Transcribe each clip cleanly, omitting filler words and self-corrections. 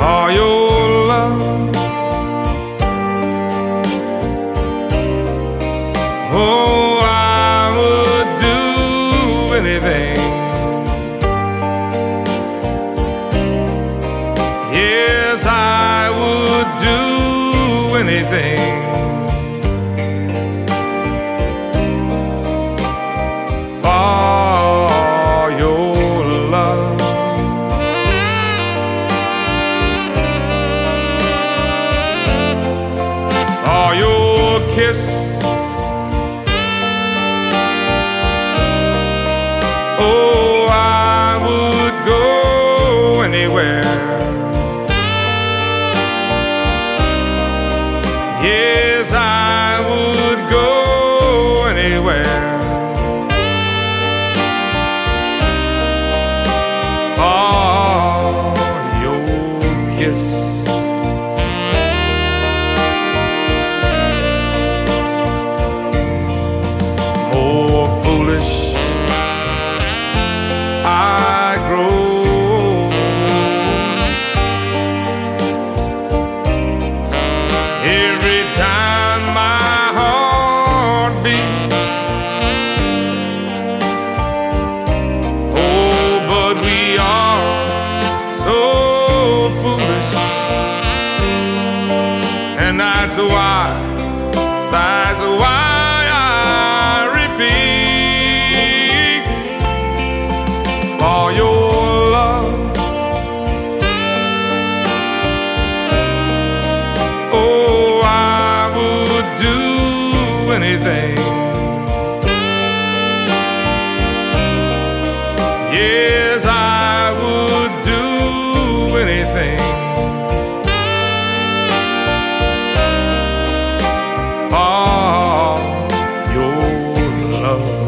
for your love. Oh, I would do anything. Yes, I would do anything for your love. For your kiss. Oh, I would go anywhere. Yes, I would go anywhere for your kiss. More foolish I grow every time my heart beats. Oh, but we are so foolish, and that's why I repeat, for your love. Oh, I would do anything. Yes, I would do anything for your love.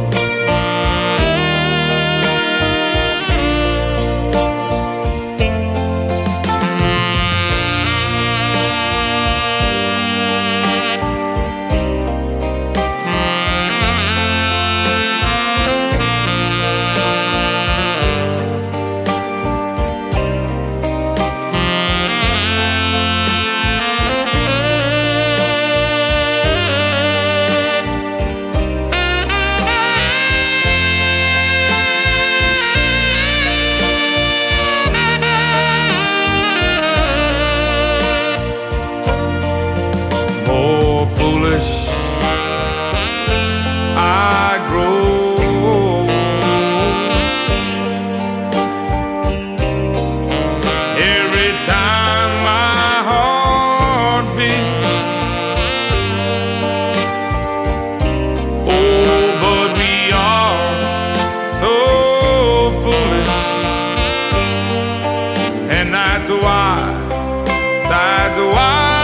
More foolish I grow every time my heart beats. Oh, but we are so foolish, and that's why